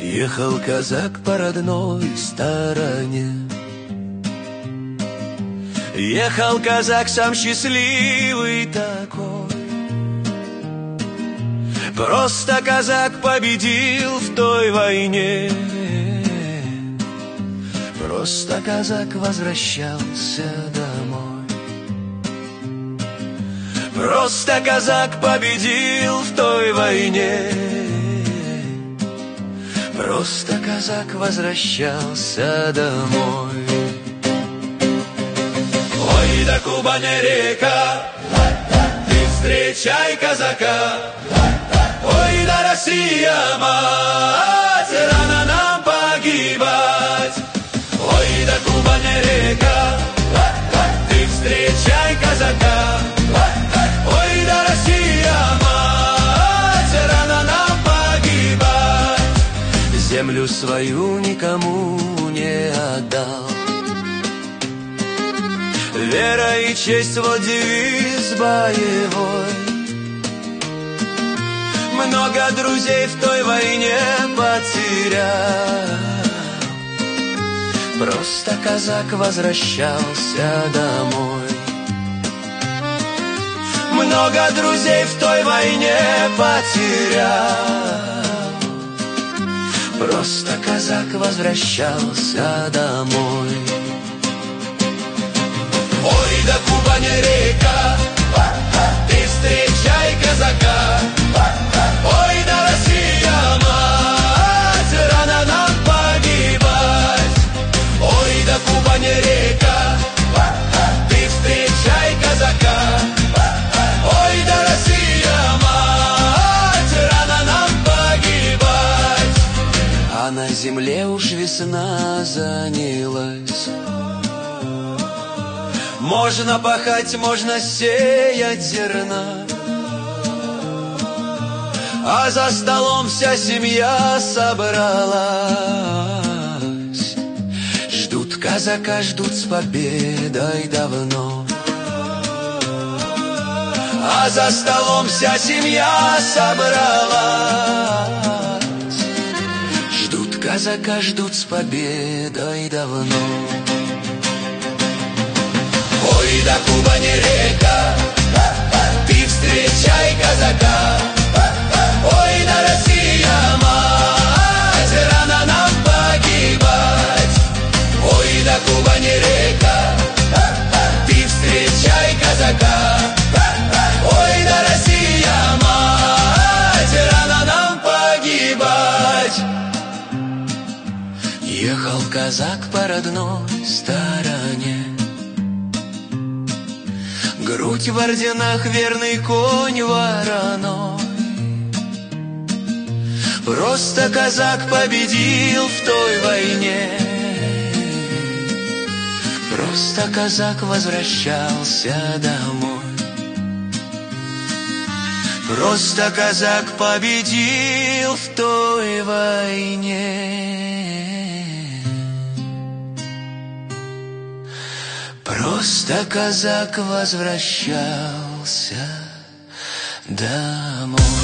Ехал казак по родной стороне. Ехал казак сам счастливый такой. Просто казак победил в той войне. Просто казак возвращался домой. Просто казак победил в той войне. Просто казак возвращался домой. Ой, да Кубань река, ты встречай казака. Ой, да Россия, мать, рано нам погибать. Ой, да Кубань река, ты встречай казака. Ой, да Россия, мать, рано нам погибать. Землю свою никому не отдал. Вера и честь, вот девиз боевой. Много друзей в той войне потерял. Просто казак возвращался домой. Много друзей в той войне потерял. Просто казак возвращался домой. Ой, да Кубань река, ты встречай казака. Ой, да Россия, мать, рано нам погибать. Ой, да Кубань река, ты встречай казака. Ой, да Россия, мать, рано нам погибать. А на земле уж весна занялась. Можно пахать, можно сеять зерна. А за столом вся семья собралась. Ждут казака, ждут с победой давно. А за столом вся семья собралась. Ждут казака, ждут с победой давно. Ой, да Кубань река, ты встречай казака. Ой, да Россия, мать, рано нам погибать. Ой, да Кубань река, ты встречай казака. Ой, да Россия, мать, рано нам погибать. Ехал казак по родной стороне. Грудь в орденах, верный конь вороной. Просто казак победил в той войне. Просто казак возвращался домой. Просто казак победил в той войне. Просто казак возвращался домой.